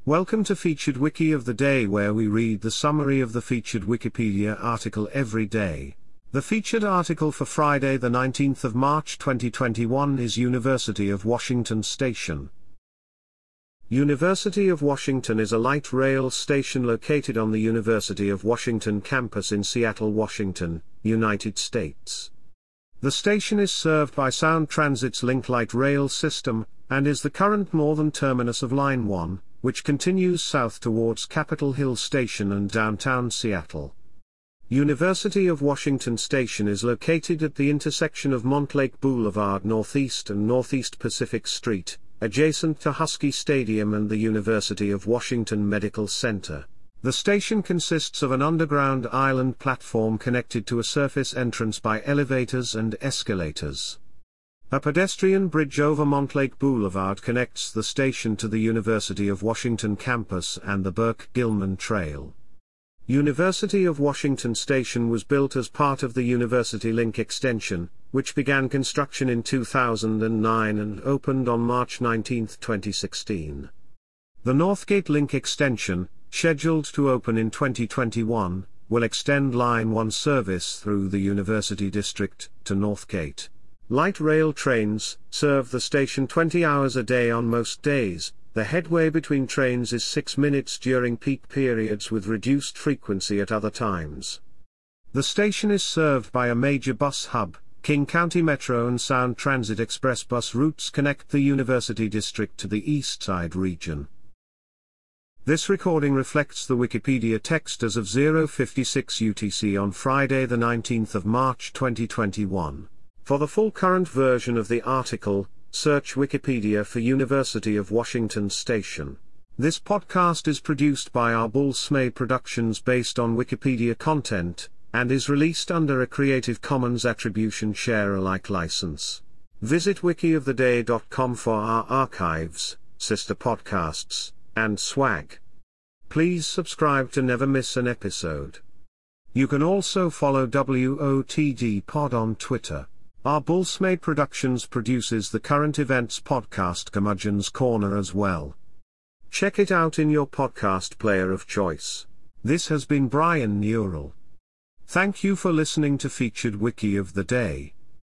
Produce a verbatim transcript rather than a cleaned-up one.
Welcome to Featured Wiki of the Day, where we read the summary of the featured Wikipedia article every day. The featured article for Friday the nineteenth of March twenty twenty-one is University of Washington Station. University of Washington is a light rail station located on the University of Washington campus in Seattle, Washington, United States. The station is served by Sound Transit's Link Light Rail system, and is the current northern terminus of Line one, which continues south towards Capitol Hill Station and downtown Seattle. University of Washington Station is located at the intersection of Montlake Boulevard Northeast and Northeast Pacific Street, adjacent to Husky Stadium and the University of Washington Medical Center. The station consists of an underground island platform connected to a surface entrance by elevators and escalators. A pedestrian bridge over Montlake Boulevard connects the station to the University of Washington campus and the Burke-Gilman Trail. University of Washington Station was built as part of the University Link extension, which began construction in two thousand nine and opened on March nineteenth, twenty sixteen. The Northgate Link extension, scheduled to open in twenty twenty-one, will extend Line one service through the University District to Northgate. Light rail trains serve the station twenty hours a day on most days. The headway between trains is six minutes during peak periods with reduced frequency at other times. The station is served by a major bus hub. King County Metro and Sound Transit Express bus routes connect the University District to the East Side region. This recording reflects the Wikipedia text as of zero fifty-six U T C on Friday the nineteenth of March twenty twenty-one. For the full current version of the article, search Wikipedia for University of Washington Station. This podcast is produced by Arbulsmay Productions based on Wikipedia content, and is released under a Creative Commons Attribution Share Alike license. Visit wiki of the day dot com for our archives, sister podcasts, and swag. Please subscribe to never miss an episode. You can also follow W O T D Pod on Twitter. Arbulsmay Productions produces the current events podcast Curmudgeon's Corner as well. Check it out in your podcast player of choice. This has been Brian Neural. Thank you for listening to Featured Wiki of the Day.